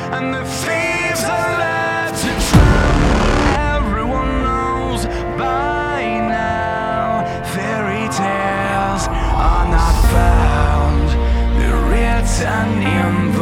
and the thieves are led to drown. Everyone knows by now, fairy tales are not found, they're written in